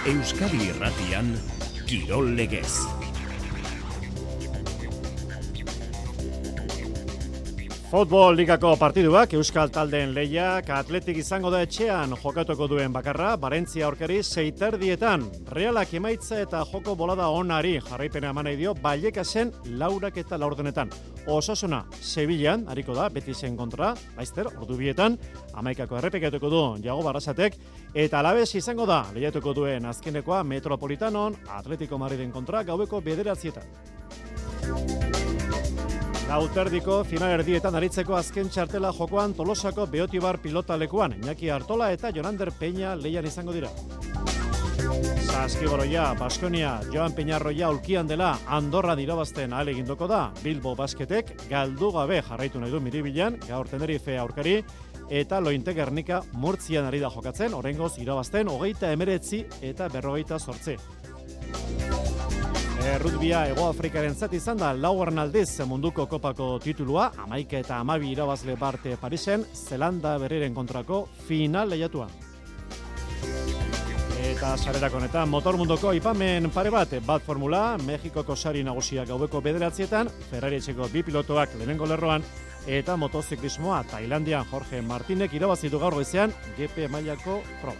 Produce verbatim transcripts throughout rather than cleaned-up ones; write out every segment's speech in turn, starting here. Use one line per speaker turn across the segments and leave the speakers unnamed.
Euskadi Irratian, Kirol Legez.
Futbol ligako partiduak Euskal taldeen lehiak Atletik izango da etxean jokatuko duen bakarra, Barentzia aurkari seiterdietan. Realak emaitza eta joko bolada onari jarraipena eman nahi dio Vallecasen laurak eta laurdenetan. Osasuna Sevillan hariko da Betisen kontra, Laizter ordubietan, hamaikako errepikatuko du Jago Barrasatek, eta Alaves izango da lehiatuko duen azkenekoa Metropolitanon, Atletico Madriden kontra gaueko bederatzietan. Lauterdiko final erdietan aritzeko azken txartela jokoan Tolosako Beotibar pilotalekuan, Iñaki Artola eta Jonander Peña lehian izango dira. Saskibaloia, Baskonia, Joan Peñarroia ulkian dela Andorra dirabazten ahalegindoko da. Bilbo Basketek galdu gabe jarraitu nahi du Miribilan, gaur Tenerife aurkari, eta Lointe Gernika Murtzian ari da jokatzen, oraingoz irabazten hogeita hemeretzi eta berrogeita zortzi. Errutbia Hego Afrikaren zat izan da laugarren aldiz munduko kopako titulua, hamaika eta hamabi irabazle parte Parisen, Zelanda berriren kontrako final lehiatuan. Eta sarerako honetan motor munduko aipamen pare bat, bat formula, Mexikoko sari nagusia gaueko bederatzietan, Ferrari etxeko bi pilotoak lehenengo lerroan, eta motoziklismoa Tailandian Jorge Martinek irabazitu gaur goizean G P mailako proba.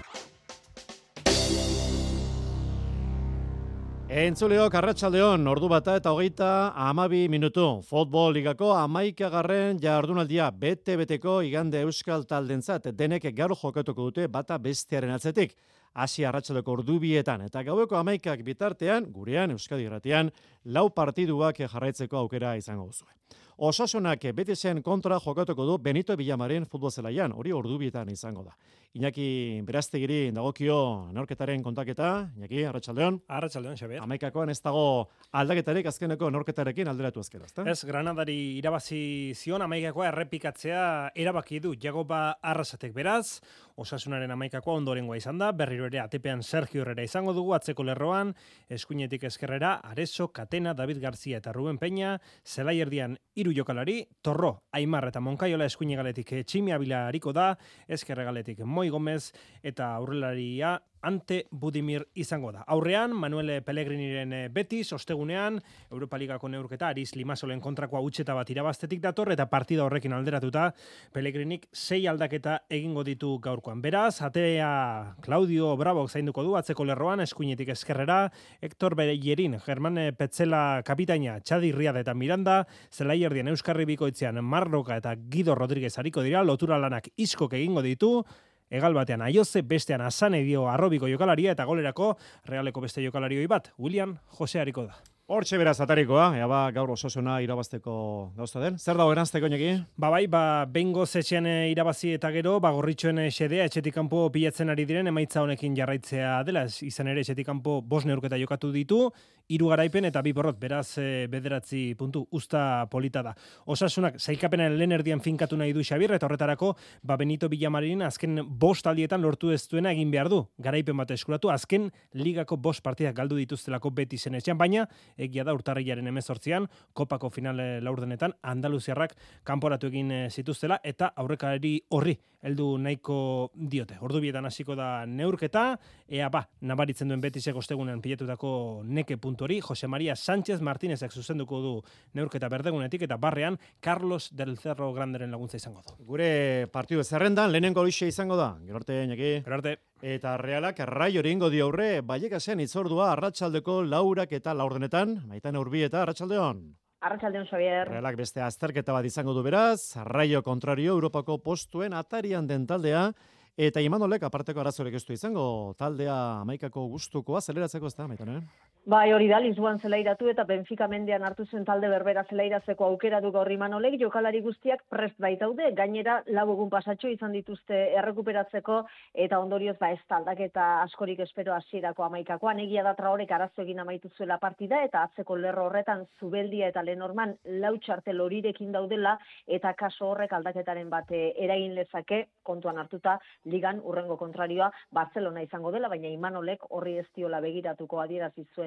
Entzuleok arratsaldeon, ordu bata eta hogeita hamabi minutu. Futbol ligako hamaikagarren jardunaldia bete-beteko igande Euskal taldentzat denek gaur jokatuko dute bata bestearen atzetik. Hasi arratsaldeko ordubietan eta gaueko hamaikak bitartean, gurean Euskadi Irratian, lau partiduak jarraitzeko aukera izango duzue. Osasunak Betisen kontra jokatuko du Benito Villamarin futbol zelaian, hori ordubietan izango da. Iñaki Beraztegiri dagokio neurketaren kontaketa, Iñaki, arratsaldeon.
Arratsaldeon, Xabier.
Hamaikakoan ez dago aldaketarik azkeneko neurketarekin alderatu azkera, ezta?
Ez, Granadari irabazi zion hamaikakoa errepikatzea erabaki du Jagoba Arrasatek beraz, Osasunaren hamaikakoa ondorengoa izan da, berriro ere atepean Sergio Herrera izango dugu atzeko lerroan, eskuinetik ezkerrera, Areso, Katena, David García eta Ruben Peña, zelai erdian hiru jokalari, Torro, Aimar eta Monkaiola eskuine galetik Tximi Abila hariko da, ezkerre galetik Moi Gomez eta aurrelaria Ante Budimir izango da. Aurrean, Manuel Pellegriniren Betis, ostegunean, Europa Ligako neurketa, Aris Limasolen kontrakoa utxeta bat irabaztetik dator, eta partida horrekin alderatuta, Pellegrinik sei aldaketa egingo ditu gaurkoan. Beraz, atea Claudio Bravo zainduko du, atzeko lerroan, eskuinetik ezkerrera, Hector Bellerin, Germán Petzela kapitaina, Txadi Riada eta Miranda, zelai erdien Euskarri bikoitzean Marroka eta Guido Rodríguez hariko dira, lotura lanak iskok egingo ditu, egal batean Aioze, bestean Asane dio arrobiko jokalaria eta golerako Realeko beste jokalarioi bat, William Jose hariko da.
Hortxe beraz atarikoa, ea ba gaur Osasuna irabazteko gauza den. Zer dago eranzteko Iñaki?
Ba bai, ba bengoz etxean irabazi eta gero, ba gorritxoen xedea etxetik kanpo pilatzen ari diren emaitza honekin jarraitzea dela, izan ere etxetik kanpo bost neurketa jokatu ditu, hiru garaipen eta bi porrot, beraz e, bederatzi puntu usta polita da. Osasunak sailkapenen lehen erdian finkatu nahi du Xabier, eta horretarako ba Benito Villamarin azken bost aldietan lortu ez duena egin behar du. Garaipen bat eskuratu, azken ligako bost partidak galdu dituztelako Betisen etxean, baina egia da urtarrilaren hemezortzian, kopako finale laurdenetan Andaluziarrak kanporatu egin zituztela eta aurrekari horri heldu nahiko diote. Ordubietan hasiko da neurketa, ea ba, nabaritzen duen Betisek ostegunean pilatutako neke puntu hori, Jose María Sánchez Martínezek zuzenduko du neurketa berdegunetik eta barrean Carlos del Cerro Granderen laguntza izango du.
Gure partidu zerrendan lehenengo horixe izango da. Gero arte, Iñaki.
Gero arte.
Eta Realak Raio egingo dio aurre Vallecasen itzordua arratsaldeko laurak eta laurdenetan, Maitane Urbieta, arratsaldeon.
Arratsaldeon, Xabier.
Realak beste azterketa bat izango du beraz, Raio kontrario Europako postuen atarian den taldea, eta Imanolek aparteko arazorik ez du izango, taldea hamaikako gustukoa zeleratzeko ez da, Maitane?
Bai, hori da, Lisboan zelairatu eta Benfica mendean hartu zen talde berbera zelairatzeko aukera du gaur Imanolek, jokalari guztiak prest baitaude, gainera lau egun pasatxo izan dituzte errekuperatzeko eta ondorioz ba ez aldaketa askorik espero hasierako hamaikakoan, egia da Traorek arazo egin amaitu zuela partida eta atzeko lerro horretan Zubeldia eta Lenorman lau txartel horirekin daudela eta kaso horrek aldaketaren bat eragin lezake kontuan hartuta ligan urrengo kontrarioa Barcelona izango dela, baina Imanolek horri ez diola begiratuko adierazi zuen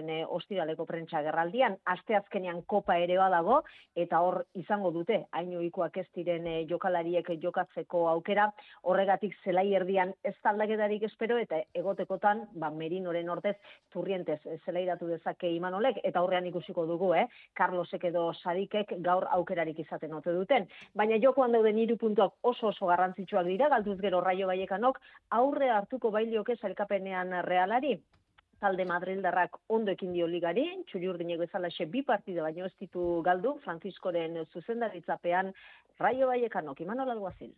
zuen e, ostiraleko prentsa gerraldian, asteazkenean kopa ere badago, eta hor izango dute, hainoikoak ez diren e, jokalariek jokatzeko aukera, horregatik zelai erdian ez aldaketarik espero, eta egotekotan, ba, Merinoren ordez, Turrientez zelairatu dezake Imanolek, eta horrean ikusiko dugu, eh? Carlosek edo Sadikek gaur aukerarik izaten ote duten. Baina jokoan dauden hiru puntuak oso oso garrantzitsuak dira, galduz gero Raio Vallecanok aurre hartuko bailioke sailkapenean Realari. Talde Madrildarrak ondo ekin dio ligari, txuri-urdinek bezalaxe bi partida baino ez ditu galdu, Franciscoren zuzendaritzapean Raio Vallecanok, Imanol Alguazil.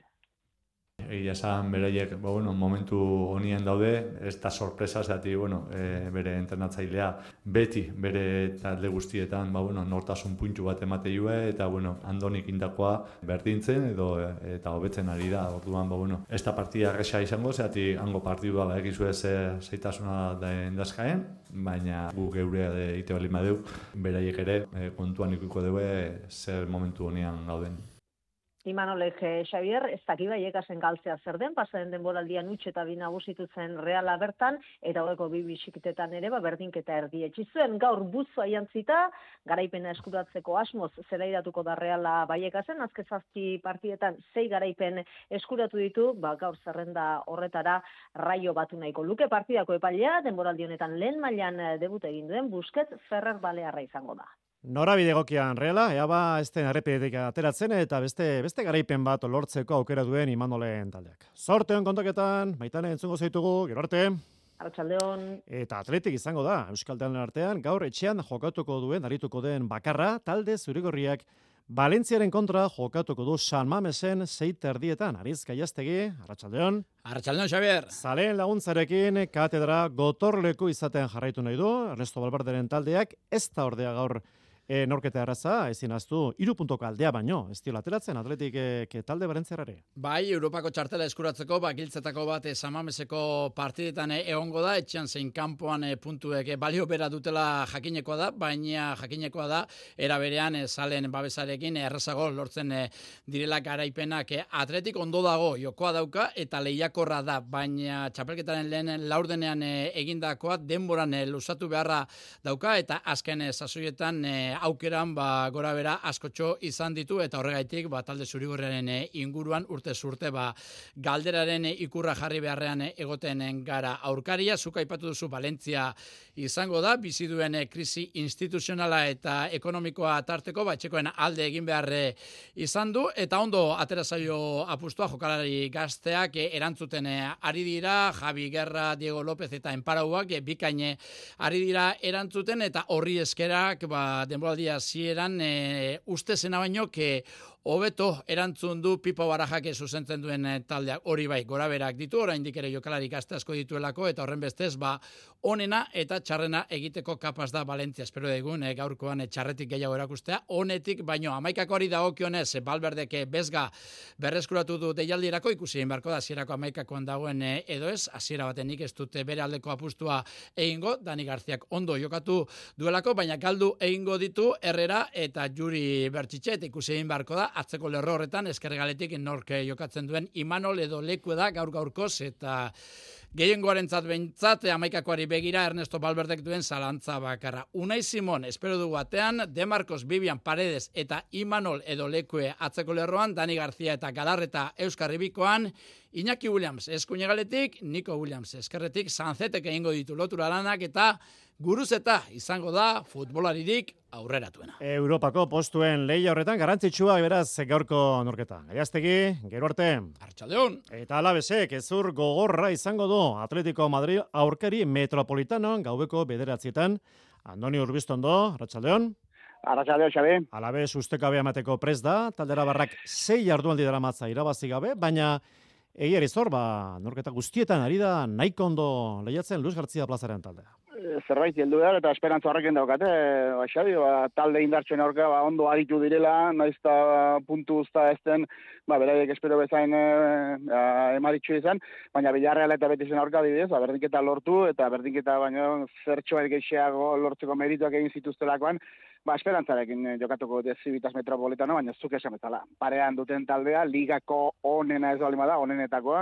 Egia esan beraiek ba, bueno, momentu honien daude, ez da sorpresa, zati, bueno, e, bere entrenatzailea beti bere talde guztietan ba, bueno, nortasun puntu bat emate jue, eta bueno, Andonik indakoa berdintzen edo eta hobetzen ari da. Orduan, ba, bueno, ez da partida resa izango, zati hango partidua ba, egizu ez zeitasuna da endazkaen, baina gu geurea de ite bali madeu, beraiek ere e, kontuan ikuko dugu zer momentu honean gauden.
Imanolek Xavier, ez daki Vallecasen galtzea zer den, pasaren denboraldian utxe eta bi nagusitu zen Reala bertan, eta horreko bi bisiketetan ere, ba, berdinketa erdietsi zuen. Gaur buzoa jantzita, garaipena eskuratzeko asmoz zelairatuko da Reala Vallecasen, azken zazpi partietan sei garaipen eskuratu ditu, ba, gaur zerrenda horretara Raio batu nahiko luke partidako epailea, denboraldi honetan lehen mailan debut egin duen Busquets Ferrer Balearra izango da.
Norabide egokian Reala, ea ba ez den errepidetik ateratzen eta beste beste garaipen bat lortzeko aukera duen Imanolen taldeak. Zorteon kontaketan, Maitane entzungo zaitugu, gero arte.
Arratsaldeon.
Eta Atletik izango da, Euskal Taldean artean, gaur etxean jokatuko duen, arituko den bakarra, talde zurigorriak Valentziaren kontra jokatuko du San Mamesen sei terdietan. Ariz Gaiastegi, arratsaldeon.
Arratsaldeon, Xavier.
Zaleen laguntzarekin katedra gotorleku izaten jarraitu nahi du. Ernesto Valverderen taldeak ez da ordea gaur E, norketa erraza, ezin aztu, hiru puntoko aldea baino, ez diola ateratzen, Atletik e, talde Barentziarrare.
Bai, Europako txartela eskuratzeko, bakiltzetako bat Samameseko partidetan egongo da, etxean zein kanpoan e, puntuek e, balio bera dutela jakinekoa da, baina jakinekoa da, era berean e, salen babesarekin errazago lortzen e, direla garaipenak. E, Atletik ondo dago, jokoa dauka, eta lehiakorra da, baina txapelketaren lehen laurdenean e, egindakoa, denboran e, lusatu beharra dauka, eta azken e, sasoietan e, aukeran ba, gora bera askotxo izan ditu eta horregaitik ba, talde zurigorriaren inguruan urte zurte ba, galderaren ikurra jarri beharrean egoten gara aurkaria. Zuk aipatu duzu Valentzia izango da, bizi duen krisi instituzionala eta ekonomikoa tarteko, ba, etxekoen alde egin beharre izan du eta ondo atera zaio apustua jokalari gazteak erantzuten ari dira, Javi Guerra, Diego López eta Enparauak bikaine ari dira erantzuten eta horri eskerak ba, denbora aldia zieran e, uste zena baino ke hobeto erantzun du Pipo Barajak zuzentzen duen taldeak. Hori bai, gora berak ditu, oraindik ere jokalari gazte asko dituelako eta horren bestez ba onena eta txarrena egiteko kapaz da Valentzia. Espero egun e, gaurkoan e, txarretik gehiago erakustea. Honetik baino hamaikakoari dagokionez e, Valverdek bezga berreskuratu du deialdirako, ikusi egin beharko da hasierako hamaikakoan dagoen e, edo ez, hasiera baten nik ez dute bere aldeko apustua egingo, Dani Garziak ondo jokatu duelako, baina galdu egingo ditu Herrera eta Juri Bertxitxe, eta ikusi egin beharko da atzeko lerro horretan eskerregaletik norke jokatzen duen Imanol edo leku da gaur gaurkoz eta gehiengoarentzat behintzat hamaikakoari begira Ernesto Valverdek duen zalantza bakarra. Unai Simon espero du batean, De Marcos, Vivian Paredes eta Imanol edo lekue atzeko lerroan, Dani García eta Galarreta Euskarribikoan, Iñaki Williams eskuinegaletik, Nico Williams eskerretik, Sanzetek egingo ditu lotura lanak eta guruzeta izango da futbolaririk aurreratuena.
Europako postuen lehia horretan garrantzitsua beraz gaurko norketa. Gaiastegi, gero arte.
Arratsaldeon.
Eta Alavesek ezur gogorra izango du Atletico Madrid aurkari Metropolitanon gaubeko bederatzietan. Andoni Urbistondo, arratsaldeon.
Arratsaldeon, Xabi.
Alabes ustekabe emateko prest da, taldera barrak sei jardunaldi daramatza irabazi gabe, baina egiari zor, ba, norketa guztietan ari da nahiko ondo lehiatzen Luis García plazaren taldea.
Zerbait heldu behar eta esperantza horrekin daukate, ba, Xabi, ba, talde indartxoen aurka ba, ondo aritu direla, noiz eta puntu usta ez den, ba, beraiek espero bezain e, emaritxu izan, baina Villarreal eta Betizen aurka didez, ba, berdinketa lortu eta berdinketa baino zertxoa gehiago lortzeko merituak egin zituztelakoan, ba, esperantzarekin jokatuko dute Civitas Metropolitano, baina zuk esan bezala. Parean duten taldea, ligako onena ez balima da, onenetakoa,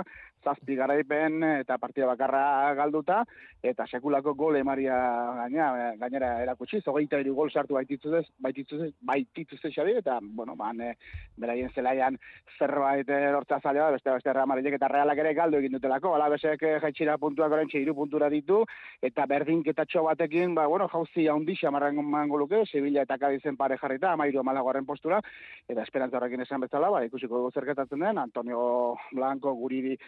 zazpi garaipen eta partida bakarra galduta, eta sekulako gol emaria gaina, gainera erakutsi, hogeita hiru gol sartu baitituzte, baitituzte, baitituzte Xabi, eta, bueno, ban, e, beraien zelaian zerbait lortza zalea, beste beste Real Madridek eta Realak ere galdu egin dutelako, Alabesek jaitsira puntuak oraintxe hiru puntura ditu, eta berdinketatxo batekin, ba, bueno, jauzi handi xamarren mango luke, Sevilla eta Cadizen pare jarrita, amairu amalagoaren postura, eta esperantza horrekin esan bezala, ba, ikusiko dugu zerketatzen den, Antonio Blanco, Guridi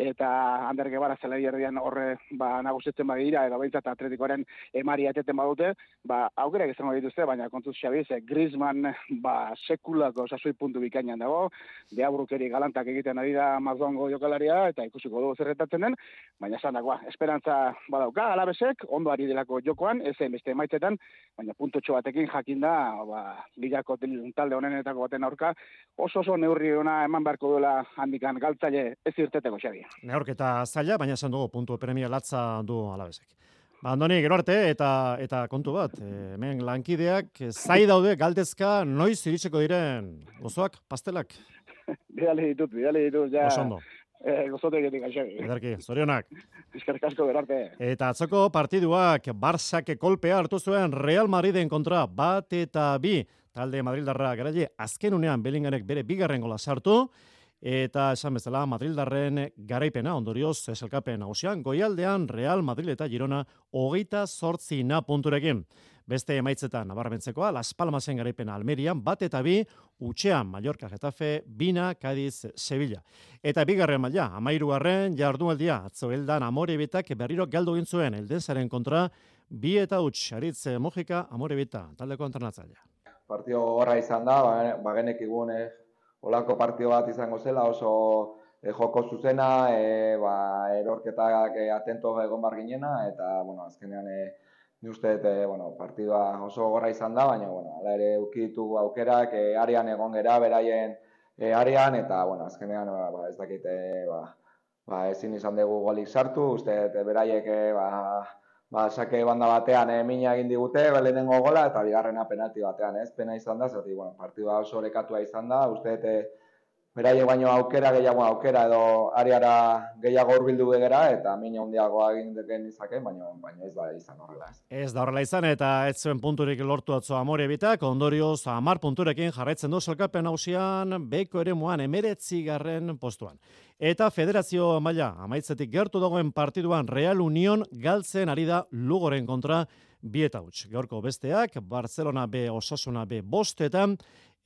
eta Ander Guevara zelai erdian horre ba, nagusitzen badira, edo behintzat Atletikoaren emaria eteten badute, ba, aukerak izango dituzte, baina kontuz Xabi, ze Griezmann ba, sekulako sasoi puntu bikainan dago, deabrukeri galantak egiten ari da Mazongo jokalaria, eta ikusiko dugu zerretatzen den, baina esan dagoa, esperantza badauka, Alabesek, ondo ari delako jokoan, ezen beste emaitzetan, baina puntotxo batekin jakinda, ba, ligako talde honenetako baten aurka, oso oso neurri ona eman beharko duela handikan galtzaile ez irteteko Xabi.
Neurketa zaila, baina esan dugu puntu premia latza du Alabesek. Ba, Andoni, gero arte, eta, eta kontu bat, e, hemen lankideak zai daude galdezka noiz iritsiko diren gozoak, pastelak?
Bidali ditut, bidali ditut, ja.
Osondo.
Eh, gozotek etik, Xabi.
Ederki, zorionak.
Eskerrik asko gero arte.
Eta atzoko partiduak, Barsak kolpea hartu zuen Real Madriden kontra bat eta bi. Talde Madrildarra garaile azken unean Bellingamek bere bigarren gola sartu, eta esan bezala Madrildarren garaipena ondorioz eselkapen nagusian, goialdean Real Madrid eta Girona hogeita zortzi na punturekin. Beste emaitzetan nabarmentzekoa, Las Palmasen garaipena Almerian, bat eta bi, utxean Mallorca Getafe, Bina, Cádiz, Sevilla. Eta bigarren maila, amairugarren jardunaldia, atzo heldan Amorebitak berriro galdu egin zuen Eldensaren kontra, bi eta huts, Aritz Mojika, Amorebita, taldeko entrenatzailea.
Partio horra izan da, bagenek igun eh, olako partio bat izango zela, oso eh, joko zuzena, eh, ba, erorketak eh, atento egon bar ginena, eta, bueno, azkenean eh, ni uste, eh, bueno, partidua oso gorra izan da, baina, bueno, ala ere ukitu aukerak, eh, arean egon gera, beraien eh, arean, eta, bueno, azkenean, ba, ba, ez dakite, ba, ba, ezin izan dugu golik sartu, uste, eh, beraiek, eh, ba, Ba, sake banda batean eh, mina egin digute, lehenengo gola, eta bigarrena penalti batean, ez? Pena izan da, zati, bueno, partidua oso orekatua izan da, uste, e, beraie baino aukera, gehiago aukera, edo areara gehiago hurbildu begera, eta mina handiagoa egin deken izake, baina, baina ez da izan horrela. Ez.
Ez da horrela izan, eta ez zuen punturik lortu atzo Amorebitak, ondorioz hamar punturekin jarraitzen du sailkapen nagusian, beko eremuan emeretzigarren postuan. Eta federazio maila, amaitzetik gertu dagoen partiduan Real Union galtzen ari da Lugoren kontra bi eta huts. Gaurko besteak, Barcelona B, Osasuna B bostetan,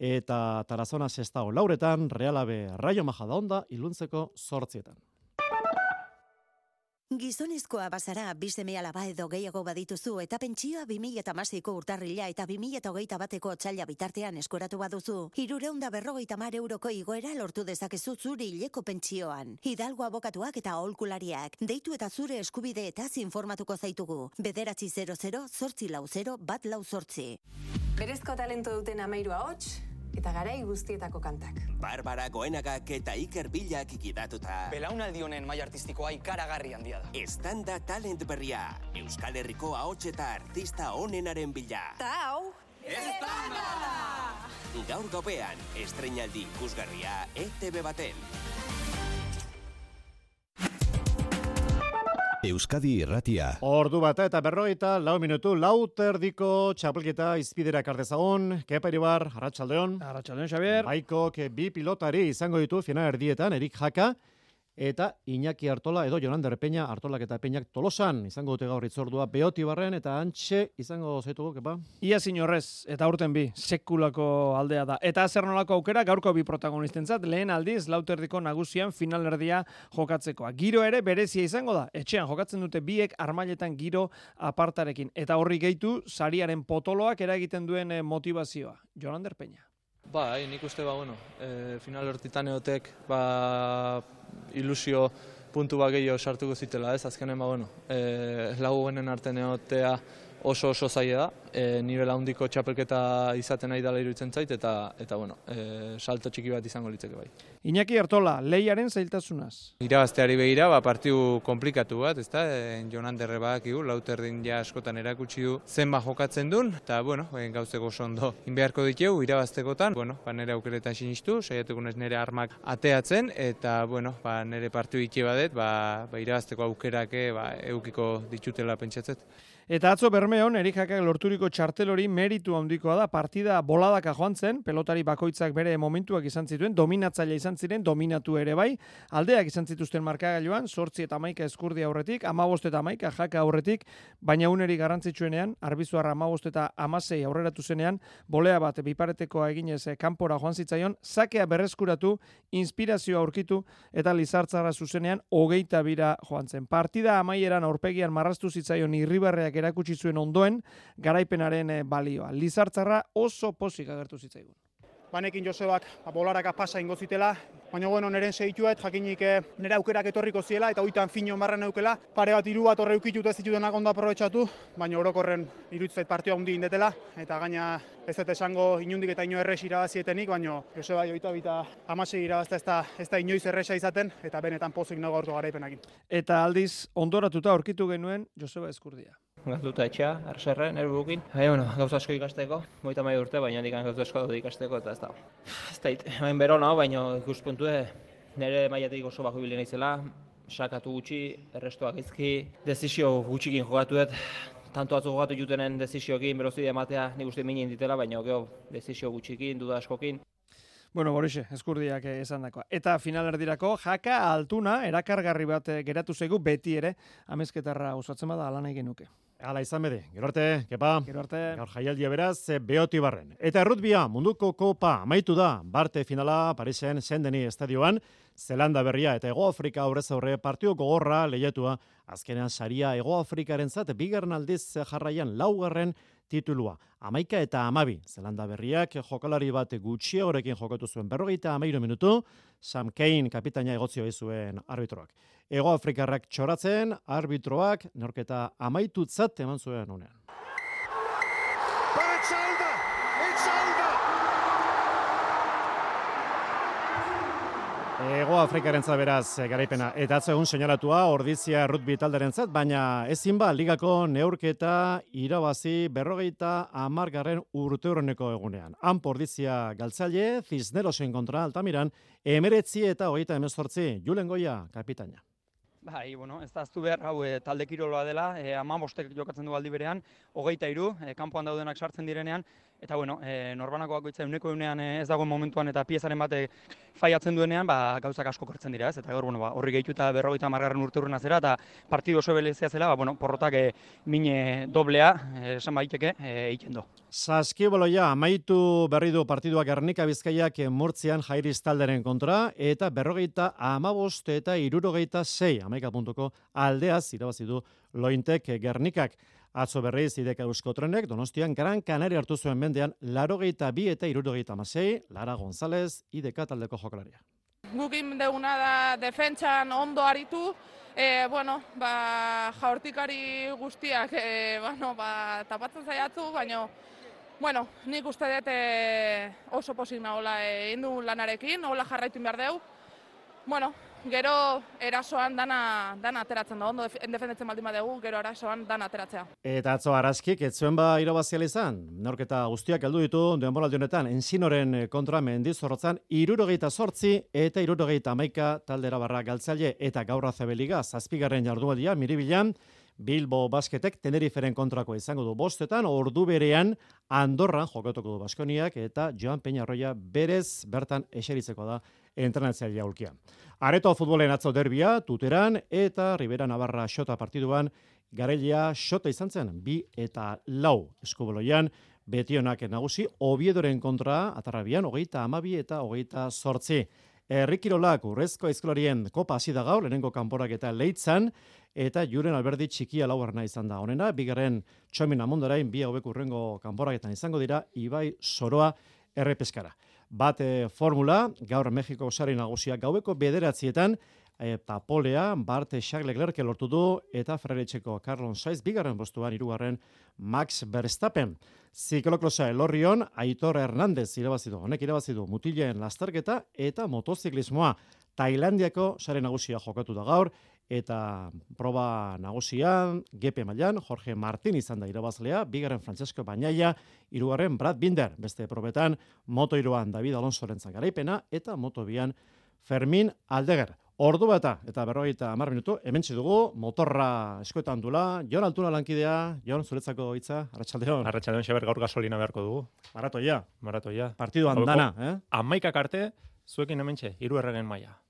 eta Tarazona Sestao lauretan, Reala B, Rayo Majadahonda iluntzeko zortzietan.
Gizonezkoa bazara, bi seme alaba edo gehiago badituzu eta pentsioa bi mila hamaseiko urtarrila eta bi mila hogeita bateko otsaila bitartean eskoratu baduzu. Hirurehun eta berrogeita hamar euroko igoera lortu dezakezu zure hileko pentsioan. Hidalgo abokatuak eta aholkulariak. Deitu eta zure eskubideetaz informatuko zaitugu. Bederatzi zero zero, zortzi lau zero, bat lau zortzi.
Berezko talento duten amairu ahots eta garai guztietako kantak.
Barbara Goenagak eta Iker Bilak ikidatuta.
Belaunaldi honen maila artistikoa ikaragarri handia da.
Estanda talent berria. Euskal Herriko ahots eta artista onenaren bila.
Ta hau,
Estanda! Gaur gaupean, estreinaldi ikusgarria E T B baten.
Euskadi Irratia.
Ordu bata eta berrogeita, lau minutu, lau terdiko txapelketa izpidera kardezagon. Kepa Iribar, Arratsaldeon.
Arratsaldeon, Xabier.
Baiko, bi pilotari izango ditu final erdietan, Erik Jaka, eta Iñaki Artola edo Jonander Peña, Artolak eta Peñak Tolosan izango dute gaur itzordua Beoti Barren eta Antxe izango zaitugu, kepa?
Ia zinorrez, eta aurten bi, sekulako aldea da. Eta zer nolako aukera gaurko bi protagonistentzat, lehen aldiz lauterdiko nagusian finalerdia jokatzekoa. Giro ere berezia izango da, etxean jokatzen dute biek armailetan giro apartarekin. Eta horri gehitu, sariaren potoloak eragiten duen motivazioa. Jonander Peña.
Ba, eh, nik uste, ba, bueno, e, final hortitan egotek, ba, ilusio puntu bat gehiago sartuko zitela, ez, azkenen, ba, bueno, e, lau genen artean egotea oso oso zaila da, e, nivel handiko txapelketa izaten nahi dela iruditzen zait, eta, eta bueno, e, salto txiki bat izango litzeke bai.
Iñaki Artola, lehiaren zailtasunaz.
Irabazteari begira, ba, partiu komplikatu bat, ezta? E, Jonan Derre badakigu, Lauterdin ja askotan erakutsi du zenba jokatzen duen, eta bueno, e, gauzeko oso ondo inbeharko ditugu irabaztekotan, bueno, ba, nire aukeretan sinistu, saiatuko naiz nire armak ateatzen, eta bueno, ba, nire partiu itxe badet, ba, ba, irabazteko aukerake ba, eukiko ditutela pentsatzet.
Eta atzo Bermeon, Erik Jakak lorturiko txartel hori meritu handikoa da, partida boladaka joan zen, pelotari bakoitzak bere momentuak izan zituen, dominatzaile izan ziren, dominatu ere bai, aldeak izan zituzten markagailuan, sortzi eta hamaika eskurdi aurretik, hamabost eta hamaika Jaka aurretik, baina uneri garrantzitsuenean, Arbizuarra hamabost eta hamasei aurreratu zenean, bolea bat biparetekoa eginez kanpora joan zitzaion, sakea berreskuratu, inspirazioa aurkitu, eta Lizartzarra zuzenean, hogeita bira joan zen. Partida amaieran aurpegian marraztu zitzaion irribarreak erakutsi zuen ondoen garaipenaren balioa. Lizartzarra oso pozik agertu zitzaigun.
Banekin Josebak bolaraka pasa ingo zitela, baina bueno, neren segituet, jakinik nire aukerak etorriko ziela, eta oitan fino marra neukela, pare bat hiru bat horre ukitut ez ditutenak ondo aprobetxatu, baina orokorren iruditzait partioa hundi indetela, eta gaina ez dut esango inundik eta ino errex irabazietenik, baina Joseba joita bita hamasei irabazta ez da, ez da inoiz erresa izaten, eta benetan pozik nago gaurko garaipenakin.
Eta aldiz, ondoratuta aurkitu genuen Joseba Eskurdia.
Galduta etxea, arserren, erbukin. Baina, bueno, gauza asko ikasteko, goita mai urte, baina dikan gauza asko dut ikasteko, eta ez da. Ez da, hain bero naho, baina ikuspuntu nire maiatik oso bako ibili naizela, sakatu gutxi, errestuak izki, desizio gutxikin jokatu dut, tanto atzu jokatu jutenen desizioekin, berozidea ematea, nik uste minin ditela, baina geho, desizio gutxikin, duda askokin.
Bueno, Borixe, Eskurdiak esan dakoa. Eta finalerdirako, Jaka Altuna, erakargarri bat geratu zaigu beti ere, amezketarra osatzen bada ala nahi genuke.
Hala izan bede, gero arte, kepa.
Gero arte.
Gaur jaialdia beraz, Beoti Barren. Eta errutbia, munduko kopa amaitu da, Barte finala Parisen Sendeni estadioan, Zelanda berria eta Hego Afrika aurrez aurre partio gogorra lehiatua, azkenean saria Hego Afrikaren zat, bigarren aldiz jarraian laugarren titulua. Amaika eta amabi, Zelanda berriak jokalari bat gutxiagorekin jokatu zuen berrogeita amairu minutu, Sam Kane kapitaina egotzio zuen arbitroak. Hego Afrikarrak txoratzen, arbitroak norketa amaitutzat eman zuen unean. Hego Afrikarentzat beraz garaipena. Eta atzo egun seinalatua Ordizia rugby talderentzat, baina ezin ba ligako neurketa irabazi berrogeita hamargarren urteurreneko egunean. Han Ordizia galtzaile, Cisnerosen kontra Altamiran, emeretzi eta hogeita hemezortzi, Julen Goia kapitaina.
Bai, bueno, ez da aztu behar, hau e, talde kiroloa dela, e, hamabostek jokatzen du aldi berean, hogeita hiru, e, kanpoan daudenak sartzen direnean, eta bueno, e, norbanako bakoitza euneko eunean ez dagoen momentuan eta piezaren bate faiatzen duenean, ba, gauzak asko kortzen dira, ez? Eta gaur, bueno, ba, horri gehitu eta berrogeita hamargarren urteurrena zera, eta partidu oso belezea zela, ba, bueno, porrotak e, mine doblea, e, esan baiteke, e, egiten do.
Saskiboloia amaitu berri du partidua Gernika Bizkaiak Murtzian Jairiz talderen kontra, eta berrogeita hamabost eta hirurogeita sei, hamaika puntuko aldeaz irabazi du Lointek Gernikak. Atzo berriz Ideka Euskotrenek Donostian Gran Canaria hartu zuen mendean larogeita bi eta hirurogeita hamasei, Lara González Ideka taldeko jokalaria.
Gukin deguna da defentsan ondo aritu, e, bueno, ba, jaurtikari guztiak e, bueno, ba, tapatzen zaiatu, baina bueno, nik uste dut e, oso posik nagoela egin du lanarekin, hola jarraitu behar dugu. Bueno, gero erasoan dana, dana ateratzen da, ondo defendetzen baldin badegu, gero erasoan dana ateratzea.
Eta atzo Araskik, ez zuen ba irabaziala izan, norketa guztiak heldu ditu denboraldi honetan, Enzinoren kontra Mendizorrotzan, hirurogeita zortzi eta hirurogeita hamaika taldera barra galtzaile eta gaur Azabeliga, zazpigarren jardunaldia, Miribilan, Bilbo Basketek Teneriferen kontrako izango du bostetan, ordu berean Andorran jokatuko du Baskoniak eta Joan Peñarroia berez bertan eseritzeko da entrenatzailea ulkia. Areto futbolen atzo derbia, Tuteran eta Ribera Navarra xota partiduan, Garelia xota izan zen, bi eta lau eskuboloian, Betionak nagusi, Oviedoren kontra, Atarrabian, hogeita amabi eta hogeita zortzi. Herrikirolak urrezko aizkolarien kopa hasi da gaur, lehenengo kanporak eta Leitzan, eta Juren Alberdi txikia laugarrena izan da honena, bigarren Txomin Amondarain, bi hauek urrengo kanporaketan izango dira, Ibai Soroa errepeskara. Bate formula, gaur Mexiko sari nagusia gaueko bederatzietan, eta polea, Bart Charles Leclerc lortu du, eta Ferrari-etxeko Carlos Sainz, bigarren postuan, hirugarren Max Verstappen. Ziklokrosa elorrion, Aitor Hernandez irabazidu, honek irabazidu mutilen lasterketa eta motoziklismoa. Tailandiako sare nagusia jokatu da gaur, eta proba nagusian, G P mailan, Jorge Martin izan da irabazlea, bigarren Francesco Bagnaia, hirugarren Brad Binder, beste probetan, moto iruan David Alonsorentzat garaipena, eta moto bian Fermin Aldeger. Ordu bata eta berrogeita hamar minutu, hementsi dugu, motorra eskuetan dula, Jon Altuna lankidea, Jon, zuretzako hitza, arratsaldeon.
Arratsaldeon, Xaber, gaur gasolina beharko dugu.
Maratoia.
Maratoia.
Partidu andana, eh?
Hamaikak arte, zuekin hementxe, hiru erregen maila.